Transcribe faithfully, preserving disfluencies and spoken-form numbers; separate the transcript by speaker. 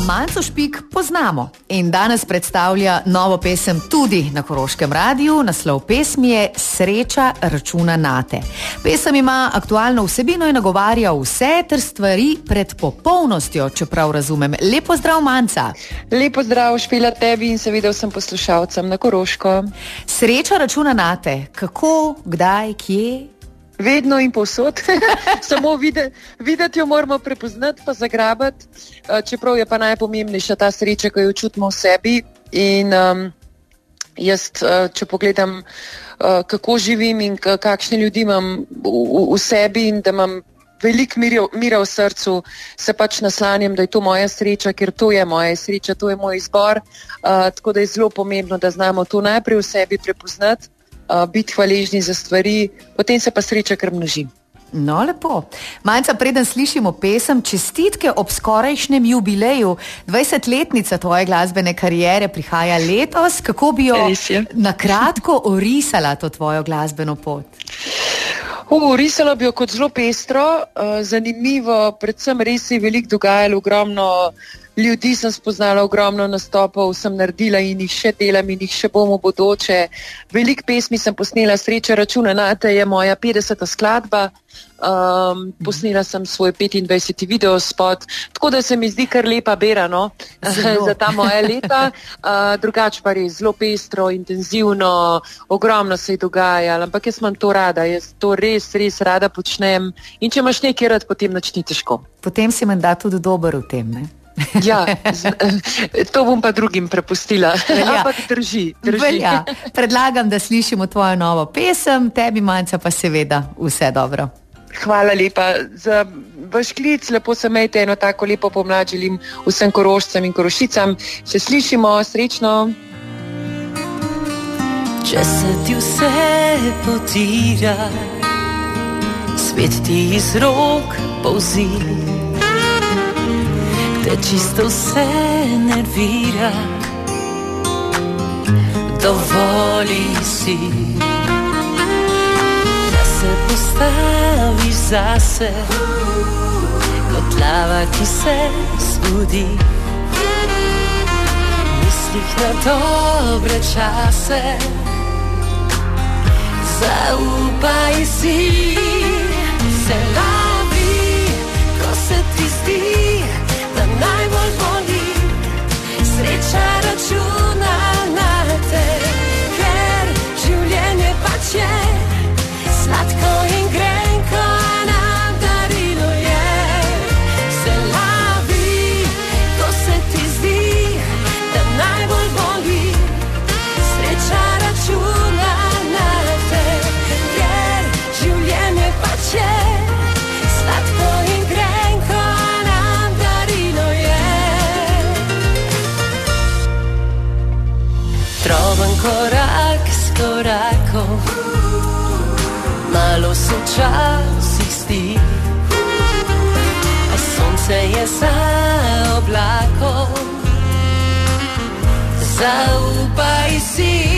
Speaker 1: Manco Špik poznamo in danes predstavlja novo pesem tudi na Koroškem radiju. Naslov pesmi je Sreča računa nate. Pesem ima aktualno vsebino in nagovarja vse ter stvari pred popolnostjo, čeprav razumem. Lepo zdrav, Manca.
Speaker 2: Lepo zdrav, Špela, tebi in seveda vsem poslušalcem na Koroško.
Speaker 1: Sreča računa nate. Kako, kdaj, kje?
Speaker 2: Vedno in povsod. Samo videti, videti jo moramo prepoznati pa zagrabati, čeprav je pa najpomembnejša ta sreča, ko jo čutimo v sebi. In um, jaz, če pogledam, kako živim in kakšne ljudi imam v, v, v sebi in da imam veliko mira, mira v srcu, se pač naslanjam, da je to moja sreča, ker to je moja sreča, to je moj izbor. Uh, tako da je zelo pomembno, da znamo to najprej v sebi prepoznati, Uh, biti hvaležni za stvari, potem se pa sreča kar množi.
Speaker 1: No, lepo. Manca, preden slišimo pesem, čestitke ob skorajšnjem jubileju. dvajsetletnica tvoje glasbene kariere prihaja letos. Kako bi jo na kratko orisala to tvojo glasbeno pot?
Speaker 2: Uh, orisala bi jo kot zelo pestro, uh, zanimivo, predvsem res je veliko dogajalo, ogromno ljudi sem spoznala, ogromno nastopov sem naredila in jih še delam in jih še bomo bodoče. Veliko pesmi sem posnela, Sreča računa nate je moja petdeseta skladba, um, posnela sem svoj petindvajseti videospot, tako da se mi zdi kar lepa bera, no, za ta moja leta. Uh, drugač pa res zelo pestro, intenzivno, ogromno se je dogajalo, ampak jaz imam to rada, jaz to res, res rada počnem in če imaš nekaj rad, potem nič ni težko.
Speaker 1: Potem si menda tudi dober v tem, ne?
Speaker 2: Ja, z, to bom pa drugim prepustila, ampak drži, drži.
Speaker 1: Predlagam, da slišimo tvojo novo pesem, tebi, Manca, pa seveda vse dobro.
Speaker 2: Hvala lepa za vaš klic, lepo se imejte, eno tako lepo pomlad želim vsem Korošcem in Korošicam. Se slišimo, srečno.
Speaker 3: Če se ti vse potira, svet ti iz rok polzi, te čisto vse nervira, dovoli si, da se postaviš zase, kot lava, ki se zbudi, mislih na dobre čase, zaupaj si, se lavi, ko se ti zdi, da najbolj boli, sreča računa nate, ker življenje pač je sladko in grenko, nam darilo je. Se lavi, ko se ti zdi, da najbolj boli, sreča računa nate, ker življenje pač je sladko in grenko. Droben korak s korakom, malo se včasih zdi, a sonce je za oblakom, zaupaj si.